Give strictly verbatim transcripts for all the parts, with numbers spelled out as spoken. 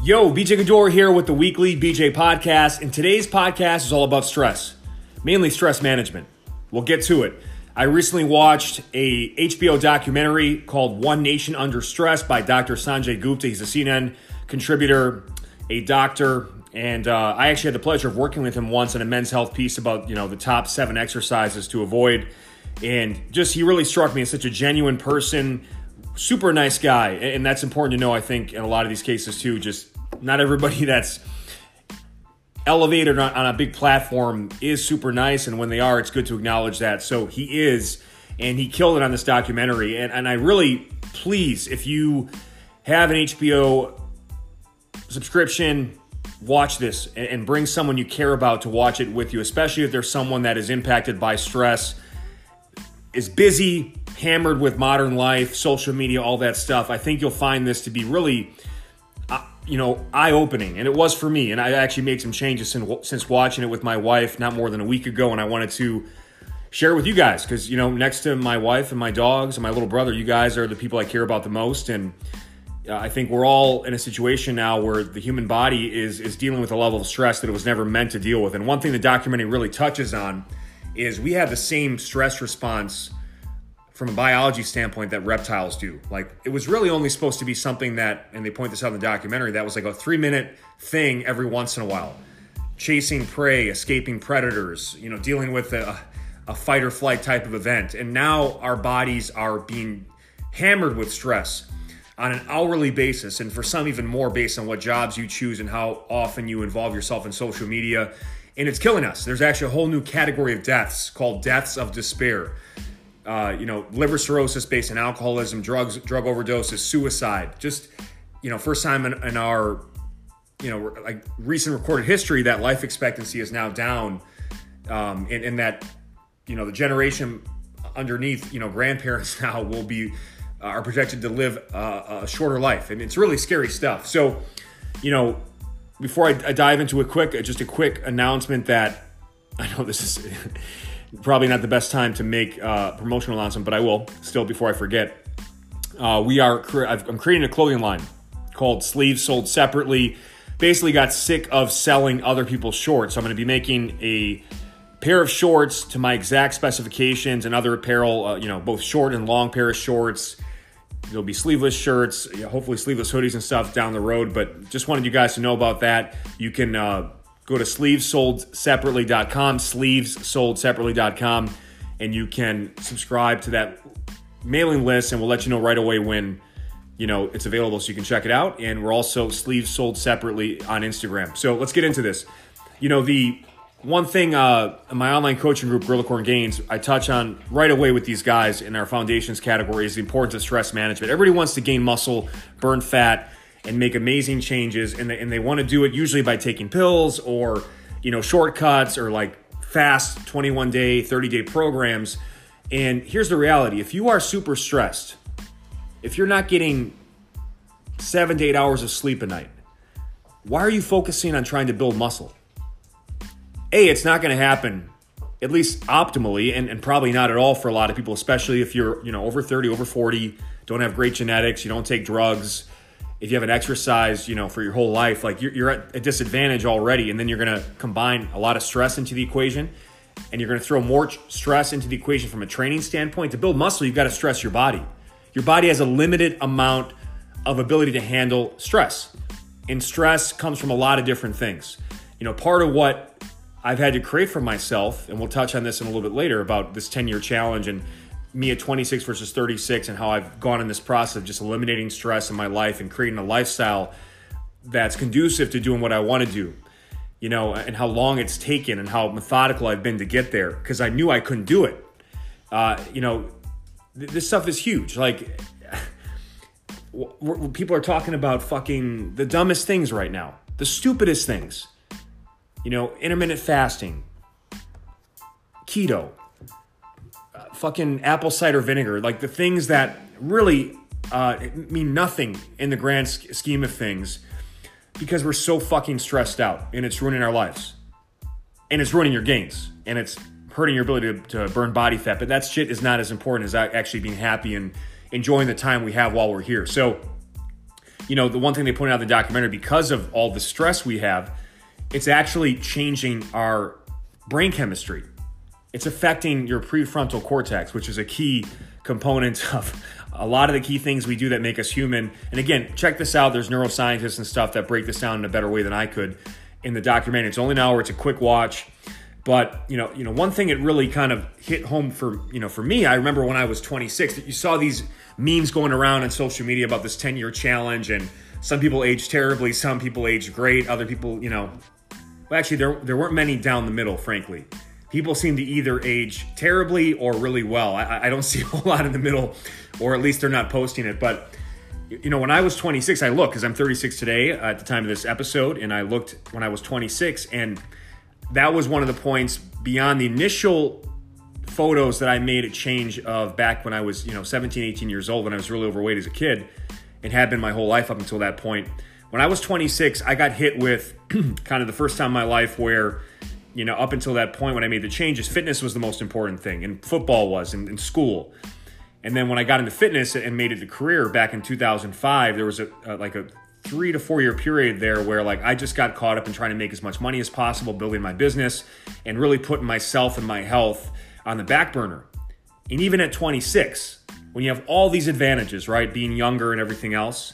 Yo, B J Gador here with the weekly B J podcast, and today's podcast is all about stress, mainly stress management. We'll get to it. I recently watched a H B O documentary called One Nation Under Stress by Doctor Sanjay Gupta. He's a C N N contributor, a doctor, and uh, I actually had the pleasure of working with him once on a Men's Health piece about, you know, the top seven exercises to avoid. And just, he really struck me as such a genuine person, super nice guy. And that's important to know, I think, in a lot of these cases too. Just not everybody that's elevated on, on a big platform is super nice. And when they are, it's good to acknowledge that. So he is, and he killed it on this documentary. And, and I really, please, if you have an H B O subscription, watch this and, and bring someone you care about to watch it with you, especially if there's someone that is impacted by stress, is busy, hammered with modern life, social media, all that stuff. I think you'll find this to be really, uh, you know, eye-opening. And it was for me. And I actually made some changes since, since watching it with my wife not more than a week ago. And I wanted to share it with you guys because, you know, next to my wife and my dogs and my little brother, you guys are the people I care about the most. And uh, I think we're all in a situation now where the human body is, is dealing with a level of stress that it was never meant to deal with. And one thing the documentary really touches on is we have the same stress response from a biology standpoint that reptiles do. Like, it was really only supposed to be something that, and they point this out in the documentary, that was like a three minute thing every once in a while. Chasing prey, escaping predators, you know, dealing with a, a fight or flight type of event. And now our bodies are being hammered with stress on an hourly basis, and for some even more based on what jobs you choose and how often you involve yourself in social media. And it's killing us. There's actually a whole new category of deaths called deaths of despair. Uh, you know, liver cirrhosis based on alcoholism, drugs, drug overdoses, suicide. Just, you know, first time in, in our, you know, like recent recorded history that life expectancy is now down, um, and, and that, you know, the generation underneath, you know, grandparents now will be, uh, are projected to live uh, a shorter life. And it's really scary stuff. So, you know, before I, I dive into a quick, just a quick announcement that I know this is probably not the best time to make uh, promotional announcement, but I will still before I forget. Uh, we are I'm creating a clothing line called Sleeves Sold Separately. Basically got sick of selling other people's shorts. So I'm going to be making a pair of shorts to my exact specifications and other apparel, uh, you know, both short and long pair of shorts. There'll be sleeveless shirts, you know, hopefully sleeveless hoodies and stuff down the road, but just wanted you guys to know about that. You can uh, go to sleeves sold separately dot com, sleeves sold separately dot com, and you can subscribe to that mailing list, and we'll let you know right away when, you know, it's available so you can check it out. And we're also Sleeves Sold Separately on Instagram. So let's get into this. You know, the one thing uh, in my online coaching group, Gorilla Corn Gains, I touch on right away with these guys in our foundations category is the importance of stress management. Everybody wants to gain muscle, burn fat, and make amazing changes, and they, and they want to do it usually by taking pills or, you know, shortcuts or like fast twenty-one day, thirty day programs. And here's the reality. If you are super stressed, if you're not getting seven to eight hours of sleep a night, why are you focusing on trying to build muscle? A, it's not going to happen, at least optimally, and, and probably not at all for a lot of people, especially if you're, you know, over thirty, over forty, don't have great genetics, you don't take drugs. If you haven't exercised, you know, for your whole life, like you're, you're at a disadvantage already. And then you're going to combine a lot of stress into the equation, and you're going to throw more stress into the equation from a training standpoint. To build muscle, you've got to stress your body. Your body has a limited amount of ability to handle stress. And stress comes from a lot of different things. You know, part of what I've had to create for myself, and we'll touch on this in a little bit later about this ten year challenge and me at twenty-six versus thirty-six and how I've gone in this process of just eliminating stress in my life and creating a lifestyle that's conducive to doing what I want to do, you know, and how long it's taken and how methodical I've been to get there because I knew I couldn't do it. Uh, you know, th- this stuff is huge. Like, w- w- people are talking about fucking the dumbest things right now, the stupidest things, you know, intermittent fasting, keto, fucking apple cider vinegar, like the things that really uh, mean nothing in the grand scheme of things because we're so fucking stressed out and it's ruining our lives and it's ruining your gains and it's hurting your ability to, to burn body fat. But that shit is not as important as actually being happy and enjoying the time we have while we're here. So you know, the one thing they pointed out in the documentary, because of all the stress we have, it's actually changing our brain chemistry. It's affecting your prefrontal cortex, which is a key component of a lot of the key things we do that make us human. And again, check this out. There's neuroscientists and stuff that break this down in a better way than I could in the documentary. It's only an hour. It's a quick watch. But, you know, you know, one thing it really kind of hit home for, you know, for me, I remember when I was twenty-six, that you saw these memes going around on social media about this ten-year challenge, and some people age terribly, some people age great, other people, you know, well, actually, there, there weren't many down the middle, frankly. People seem to either age terribly or really well. I, I don't see a whole lot in the middle, or at least they're not posting it. But, you know, when I was twenty-six, I looked, because I'm thirty-six today at the time of this episode, and I looked when I was twenty-six, and that was one of the points beyond the initial photos that I made a change of back when I was, you know, seventeen, eighteen years old, when I was really overweight as a kid, and had been my whole life up until that point. When I was twenty-six, I got hit with kind of the first time in my life where, you know, up until that point when I made the changes, fitness was the most important thing, and football was, and, and school. And then when I got into fitness and made it a career back in two thousand five, there was a, a like a three to four year period there where like I just got caught up in trying to make as much money as possible, building my business, and really putting myself and my health on the back burner. And even at twenty-six, when you have all these advantages, right, being younger and everything else,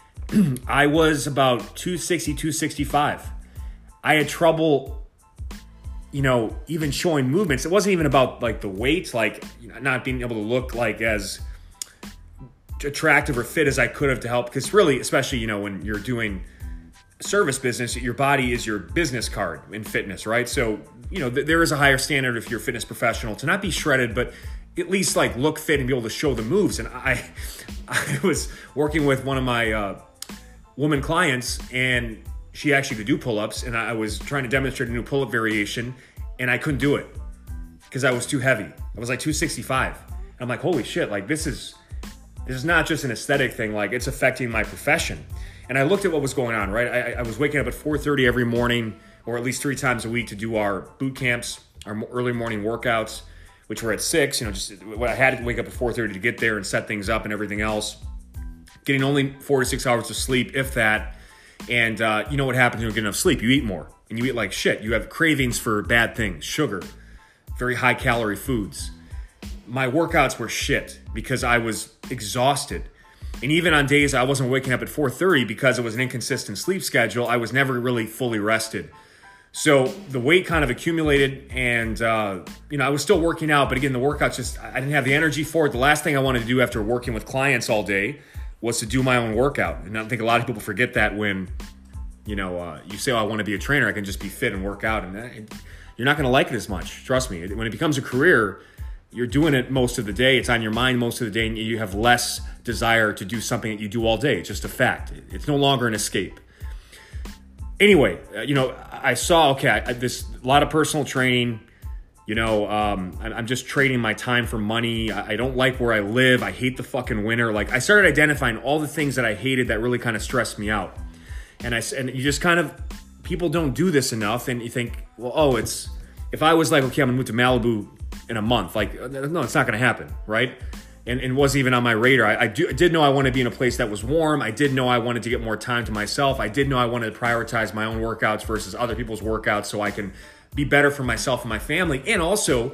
I was about two sixty, two sixty-five. I had trouble, you know, even showing movements. It wasn't even about like the weight, like, you know, not being able to look like as attractive or fit as I could have to help. Because really, especially, you know, when you're doing service business, your body is your business card in fitness, right? So, you know, th- there is a higher standard if you're a fitness professional to not be shredded, but at least like look fit and be able to show the moves. And I, I was working with one of my uh, woman clients, and she actually could do pull-ups, and I was trying to demonstrate a new pull-up variation, and I couldn't do it because I was too heavy. I was like two sixty-five. And I'm like, holy shit, like this is this is not just an aesthetic thing, like it's affecting my profession. And I looked at what was going on, right? I, I was waking up at four thirty every morning, or at least three times a week, to do our boot camps, our early morning workouts, which were at six. You know, just I had to wake up at four thirty to get there and set things up and everything else. Getting only four to six hours of sleep, if that. And uh, you know what happens when you don't get enough sleep? You eat more, and you eat like shit. You have cravings for bad things, sugar, very high calorie foods. My workouts were shit because I was exhausted. And even on days I wasn't waking up at four thirty because it was an inconsistent sleep schedule, I was never really fully rested. So the weight kind of accumulated, and uh, you know, I was still working out, but again, the workouts just, I didn't have the energy for it. The last thing I wanted to do after working with clients all day was to do my own workout. And I think a lot of people forget that when, you know, uh, you say, oh, I want to be a trainer, I can just be fit and work out. And that, you're not going to like it as much. Trust me. When it becomes a career, you're doing it most of the day. It's on your mind most of the day, and you have less desire to do something that you do all day. It's just a fact. It's no longer an escape. Anyway, uh, you know, I saw, okay, I, this a lot of personal training. You know, um, I'm just trading my time for money. I don't like where I live. I hate the fucking winter. Like, I started identifying all the things that I hated that really kind of stressed me out. And I and you just kind of, people don't do this enough. And you think, well, oh, it's, if I was like, okay, I'm gonna move to Malibu in a month, like, no, it's not gonna happen, right? And, and it wasn't even on my radar. I, I, do, I did know I wanted to be in a place that was warm. I did know I wanted to get more time to myself. I did know I wanted to prioritize my own workouts versus other people's workouts so I can be better for myself and my family, and also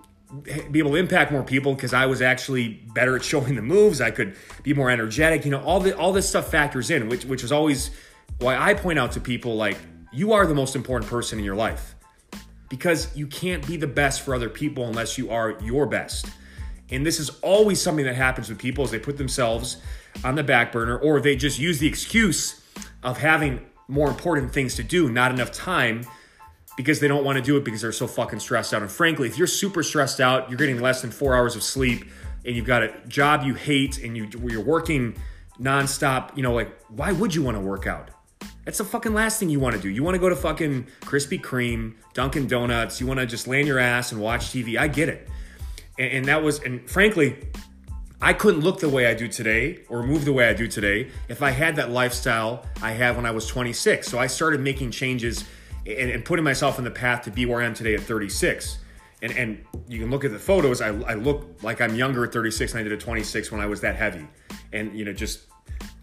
be able to impact more people because I was actually better at showing the moves. I could be more energetic. You know, all the all this stuff factors in, which which is always why I point out to people, like, you are the most important person in your life, because you can't be the best for other people unless you are your best. And this is always something that happens with people, is they put themselves on the back burner, or they just use the excuse of having more important things to do, not enough time, because they don't want to do it because they're so fucking stressed out. And frankly, if you're super stressed out, you're getting less than four hours of sleep, and you've got a job you hate, and you, you're working nonstop, you know, like, why would you want to work out? That's the fucking last thing you want to do. You want to go to fucking Krispy Kreme, Dunkin' Donuts. You want to just lay on your ass and watch T V. I get it. And, and that was, and frankly, I couldn't look the way I do today or move the way I do today if I had that lifestyle I had when I was twenty-six. So I started making changes and, and putting myself on the path to be where I am today at thirty-six. And and you can look at the photos. I, I look like I'm younger at thirty-six than I did at twenty-six when I was that heavy. And, you know, just,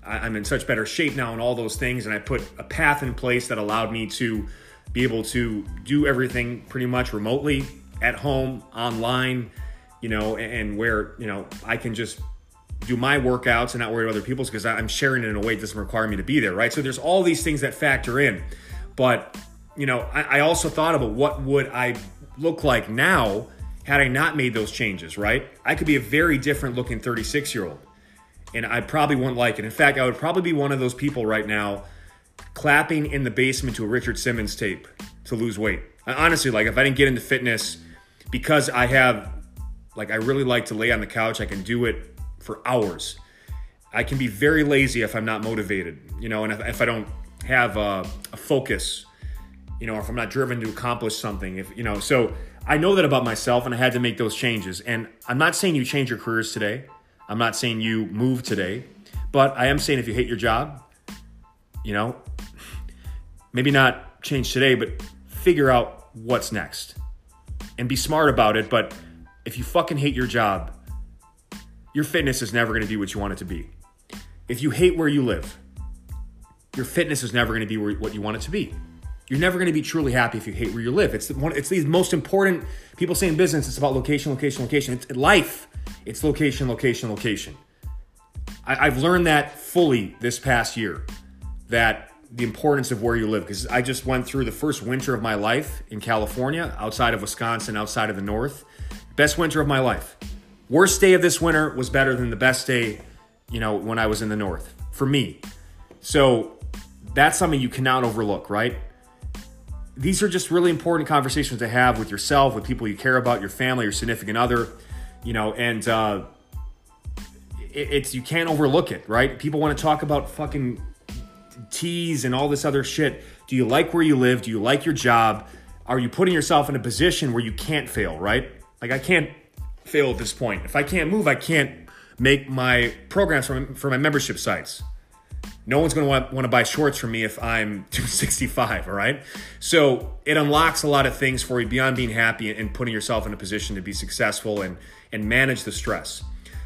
I'm in such better shape now and all those things. And I put a path in place that allowed me to be able to do everything pretty much remotely, at home, online, you know, and where, you know, I can just do my workouts and not worry about other people's, because I'm sharing it in a way that doesn't require me to be there, right? So there's all these things that factor in. But, you know, I, I also thought about what would I look like now had I not made those changes, right? I could be a very different looking thirty-six-year-old, and I probably wouldn't like it. In fact, I would probably be one of those people right now clapping in the basement to a Richard Simmons tape to lose weight. I, honestly, like if I didn't get into fitness, because I have, like I really like to lay on the couch, I can do it for hours. I can be very lazy if I'm not motivated, you know, and if, if I don't have a, a focus, you know, if I'm not driven to accomplish something, if, you know, so I know that about myself, and I had to make those changes. And I'm not saying you change your careers today. I'm not saying you move today, but I am saying if you hate your job, you know, maybe not change today, but figure out what's next and be smart about it. But if you fucking hate your job, your fitness is never going to be what you want it to be. If you hate where you live, your fitness is never going to be where, what you want it to be. You're never going to be truly happy if you hate where you live. It's the one. It's the most important. People say in business, it's about location, location, location. It's life. It's location, location, location. I, I've learned that fully this past year, that the importance of where you live, because I just went through the first winter of my life in California, outside of Wisconsin, outside of the North. Best winter of my life. Worst day of this winter was better than the best day, you know, when I was in the North, for me. So that's something you cannot overlook, right? These are just really important conversations to have with yourself, with people you care about, your family, your significant other, you know, and uh, it, it's, you can't overlook it, right? People want to talk about fucking teas and all this other shit. Do you like where you live? Do you like your job? Are you putting yourself in a position where you can't fail, right? Like I can't fail at this point. If I can't move, I can't make my programs for, for my membership sites. No one's going to want, want to buy shorts from me if I'm two sixty-five, all right? So it unlocks a lot of things for you beyond being happy and putting yourself in a position to be successful and, and manage the stress.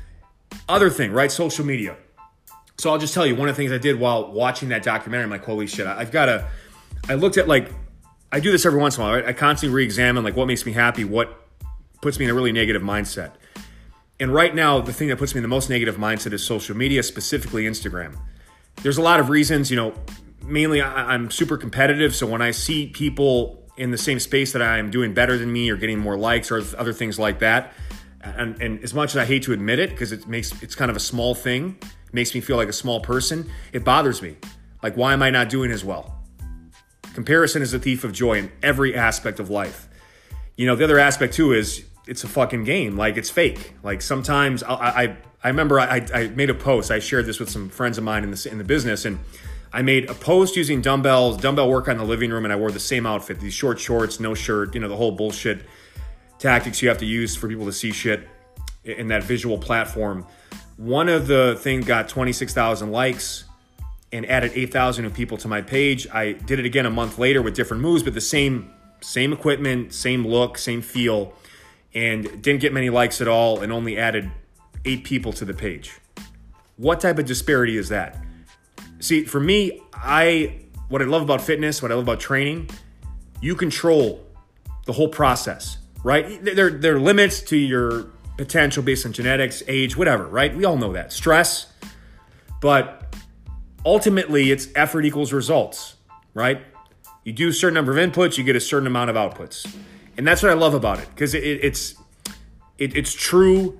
Other thing, right? Social media. So I'll just tell you, one of the things I did while watching that documentary, I'm like, holy shit, I've got to, I looked at like, I do this every once in a while, right? I constantly re-examine like what makes me happy, what puts me in a really negative mindset. And right now, the thing that puts me in the most negative mindset is social media, specifically Instagram. There's a lot of reasons, you know, mainly I, I'm super competitive. So when I see people in the same space that I am doing better than me or getting more likes or other things like that, and, and as much as I hate to admit it, because it makes, it's kind of a small thing, it makes me feel like a small person, it bothers me. Like, why am I not doing as well? Comparison is a thief of joy in every aspect of life. You know, the other aspect too is it's a fucking game. Like, it's fake. Like sometimes I, I, I remember I, I made a post. I shared this with some friends of mine in the, in the business, and I made a post using dumbbells, dumbbell work in the living room, and I wore the same outfit, these short shorts, no shirt, you know, the whole bullshit tactics you have to use for people to see shit in that visual platform. One of the things got twenty-six thousand likes and added eight thousand new people to my page. I did it again a month later with different moves, but the same, same equipment, same look, same feel, and didn't get many likes at all and only added eight people to the page. What type of disparity is that? See, for me, I what I love about fitness, what I love about training, you control the whole process, right? There, there are limits to your potential based on genetics, age, whatever, right? We all know that. Stress, but ultimately it's effort equals results, right? You do a certain number of inputs, you get a certain amount of outputs. And that's what I love about it, because it, it, it's it, it's true,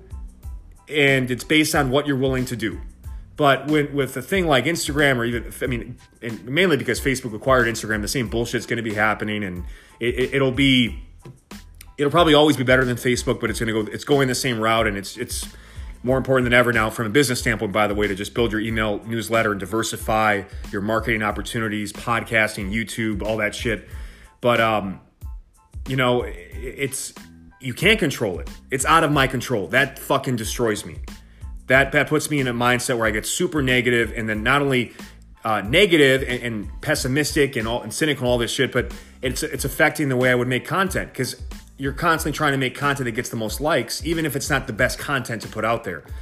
and it's based on what you're willing to do. But when, with a thing like Instagram, or even, I mean, and mainly because Facebook acquired Instagram, the same bullshit's going to be happening, and it, it, it'll be, it'll probably always be better than Facebook, but it's going to go, it's going the same route, and it's it's more important than ever now from a business standpoint, by the way, to just build your email newsletter and diversify your marketing opportunities, podcasting, YouTube, all that shit. But um, you know, it's, you can't control it. It's out of my control. That fucking destroys me. That that puts me in a mindset where I get super negative, and then not only uh, negative and, and pessimistic and all and cynical and all this shit, but it's it's affecting the way I would make content, because you're constantly trying to make content that gets the most likes, even if it's not the best content to put out there.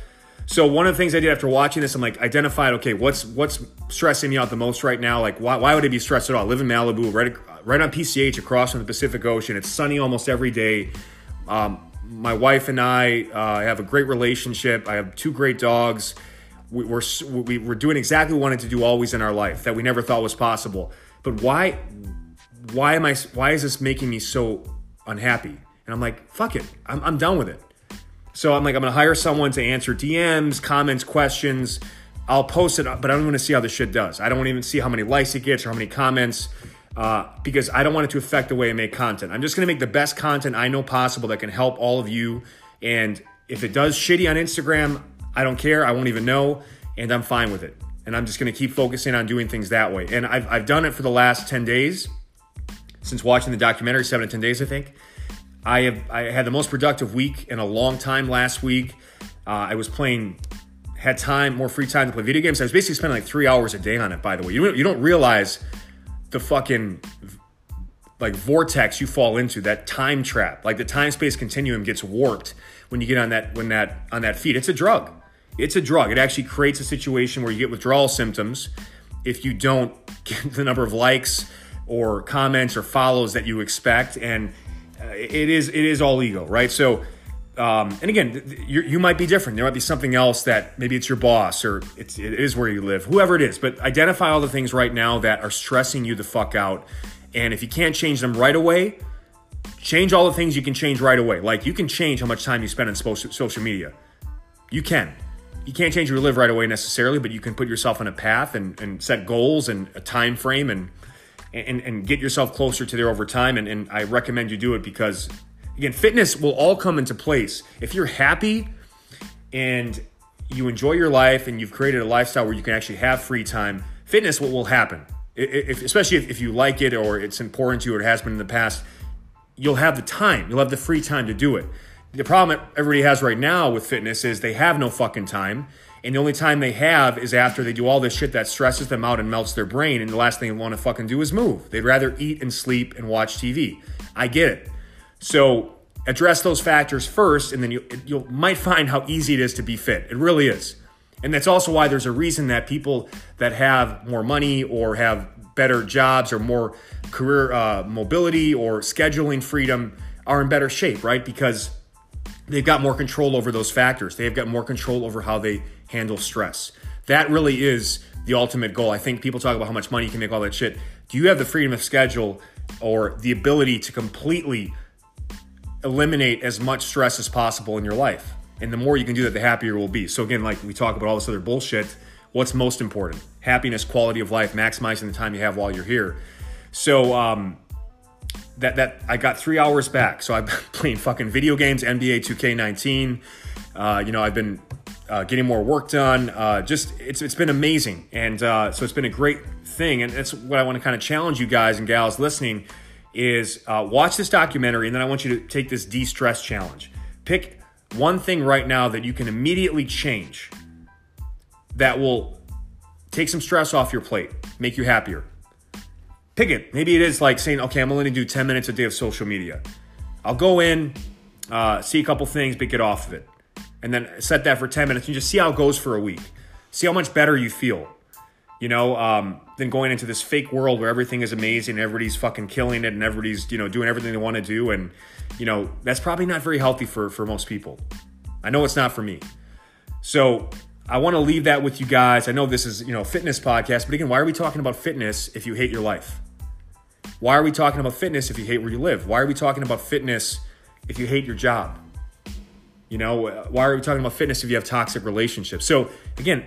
So one of the things I did after watching this, I'm like, identified, okay, what's what's stressing me out the most right now? Like, why, why would I be stressed at all? I live in Malibu, right, right on P C H, across from the Pacific Ocean. It's sunny almost every day. Um, my wife and I uh, have a great relationship. I have two great dogs. We, we're we, we're doing exactly what we wanted to do always in our life that we never thought was possible. But why why am I? Why is this making me so unhappy? And I'm like, fuck it, I'm I'm done with it. So I'm like, I'm going to hire someone to answer D Ms, comments, questions. I'll post it, but I don't want to see how this shit does. I don't want to even see how many likes it gets or how many comments uh, because I don't want it to affect the way I make content. I'm just going to make the best content I know possible that can help all of you. And if it does shitty on Instagram, I don't care. I won't even know. And I'm fine with it. And I'm just going to keep focusing on doing things that way. And I've, I've done it for the last ten days since watching the documentary, seven to ten days, I think. I have I had the most productive week in a long time last week. Uh, I was playing, had time, more free time to play video games. I was basically spending like three hours a day on it, by the way. You don't, you don't realize the fucking like vortex you fall into, that time trap. Like the time-space continuum gets warped when you get on that when that on that feed. It's a drug. It's a drug. It actually creates a situation where you get withdrawal symptoms if you don't get the number of likes or comments or follows that you expect. And It is it is all ego, right? So, um, and again, you you might be different. There might be something else that maybe it's your boss or it's it is where you live, whoever it is. But identify all the things right now that are stressing you the fuck out. And if you can't change them right away, change all the things you can change right away. Like you can change how much time you spend on social media. You can. You can't change where you live right away necessarily, but you can put yourself on a path and, and set goals and a time frame and And, and get yourself closer to there over time. And, and I recommend you do it because, again, fitness will all come into place. If you're happy and you enjoy your life and you've created a lifestyle where you can actually have free time, fitness will, will happen. If, especially if, if you like it or it's important to you or it has been in the past, you'll have the time. You'll have the free time to do it. The problem that everybody has right now with fitness is they have no fucking time. And the only time they have is after they do all this shit that stresses them out and melts their brain. And the last thing they want to fucking do is move. They'd rather eat and sleep and watch T V. I get it. So address those factors first, and then you you might find how easy it is to be fit. It really is. And that's also why there's a reason that people that have more money or have better jobs or more career uh, mobility or scheduling freedom are in better shape, right? Because they've got more control over those factors. They've got more control over how they handle stress. That really is the ultimate goal. I think people talk about how much money you can make, all that shit. Do you have the freedom of schedule or the ability to completely eliminate as much stress as possible in your life? And the more you can do that, the happier we'll be. So again, like we talk about all this other bullshit, what's most important? Happiness, quality of life, maximizing the time you have while you're here. So um, that that I got three hours back. So I've been playing fucking video games, N B A two K nineteen. Uh, you know, I've been uh, getting more work done. Uh, just it's it's been amazing, and uh, so it's been a great thing. And that's what I want to kind of challenge you guys and gals listening is uh, watch this documentary, and then I want you to take this de-stress challenge. Pick one thing right now that you can immediately change that will take some stress off your plate, make you happier. Pick it. Maybe it is like saying, okay, I'm only going to do ten minutes a day of social media. I'll go in, uh, see a couple things, but get off of it. And then set that for ten minutes and just see how it goes for a week. See how much better you feel, you know, um, than going into this fake world where everything is amazing and everybody's fucking killing it and everybody's, you know, doing everything they want to do. And, you know, that's probably not very healthy for, for most people. I know it's not for me. So I want to leave that with you guys. I know this is, you know, a fitness podcast, but again, why are we talking about fitness if you hate your life? Why are we talking about fitness if you hate where you live? Why are we talking about fitness if you hate your job? You know, why are we talking about fitness if you have toxic relationships? So again,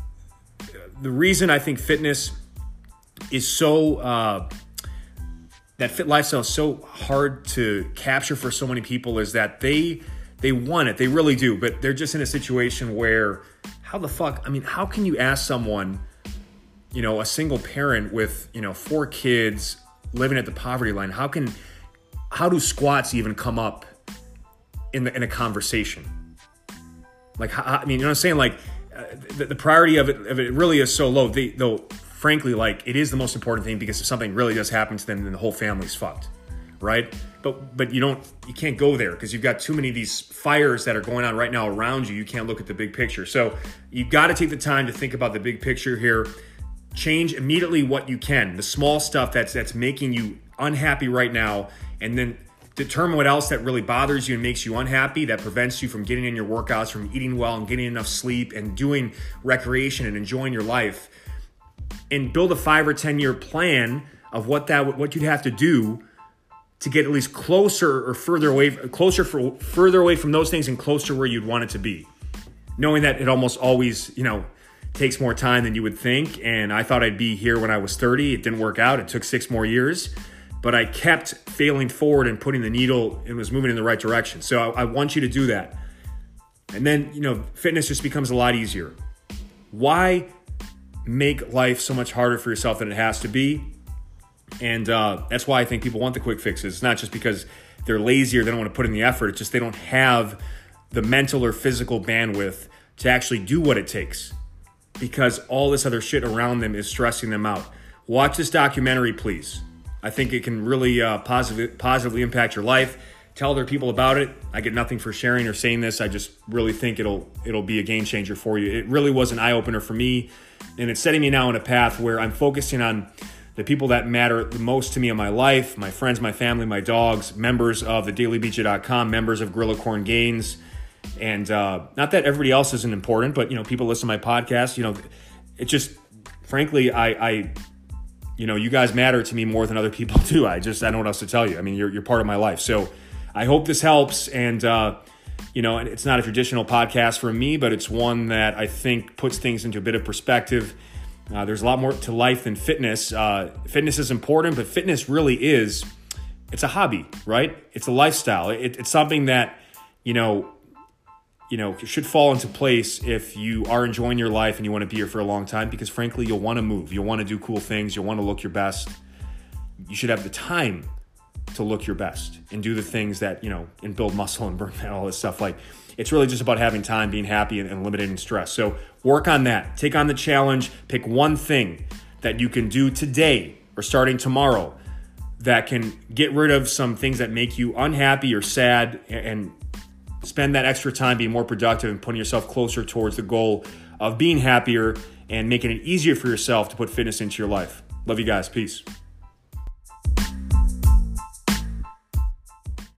the reason I think fitness is so, uh, that fit lifestyle is so hard to capture for so many people is that they, they want it. They really do, but they're just in a situation where how the fuck, I mean, how can you ask someone, you know, a single parent with, you know, four kids living at the poverty line, how can, how do squats even come up in the, in a conversation? Like, how, I mean, you know what I'm saying? Like uh, the, the priority of it, of it really is so low. They, though, frankly, like it is the most important thing because if something really does happen to them, then the whole family's fucked, right? But but you don't you can't go there because you've got too many of these fires that are going on right now around you. You can't look at the big picture. So you've got to take the time to think about the big picture here. Change immediately what you can, the small stuff that's that's making you unhappy right now, and then determine what else that really bothers you and makes you unhappy, that prevents you from getting in your workouts, from eating well and getting enough sleep and doing recreation and enjoying your life. And build a five or ten year plan of what that what you'd have to do to get at least closer or further away, closer for further away from those things and closer where you'd want it to be. Knowing that it almost always, you know, takes more time than you would think. And I thought I'd be here when I was thirty. It didn't work out. It took six more years, but I kept failing forward and putting the needle and was moving in the right direction. So I, I want you to do that. And then, you know, fitness just becomes a lot easier. Why make life so much harder for yourself than it has to be? And uh, that's why I think people want the quick fixes. It's not just because they're lazy or they don't want to put in the effort. It's just they don't have the mental or physical bandwidth to actually do what it takes because all this other shit around them is stressing them out. Watch this documentary, please. I think it can really uh, positive, positively impact your life. Tell other people about it. I get nothing for sharing or saying this. I just really think it'll it'll be a game changer for you. It really was an eye-opener for me, and it's setting me now on a path where I'm focusing on the people that matter the most to me in my life, my friends, my family, my dogs, members of the daily b j dot com, members of Gorilla Corn Gains. And uh, not that everybody else isn't important, but, you know, people listen to my podcast, you know, it just, frankly, I, I, you know, you guys matter to me more than other people do. I just, I don't know what else to tell you. I mean, you're, you're part of my life. So I hope this helps. And, uh, you know, it's not a traditional podcast for me, but it's one that I think puts things into a bit of perspective. Uh, there's a lot more to life than fitness. Uh, fitness is important, but fitness really is, it's a hobby, right? It's a lifestyle. It, it's something that, you know, you know, should fall into place if you are enjoying your life and you want to be here for a long time, because frankly, you'll want to move. You'll want to do cool things. You'll want to look your best. You should have the time to look your best and do the things that, you know, and build muscle and burn fat, all this stuff. Like, it's really just about having time, being happy, and, and eliminating stress. So work on that. Take on the challenge. Pick one thing that you can do today or starting tomorrow that can get rid of some things that make you unhappy or sad, and, and spend that extra time being more productive and putting yourself closer towards the goal of being happier and making it easier for yourself to put fitness into your life. Love you guys. Peace.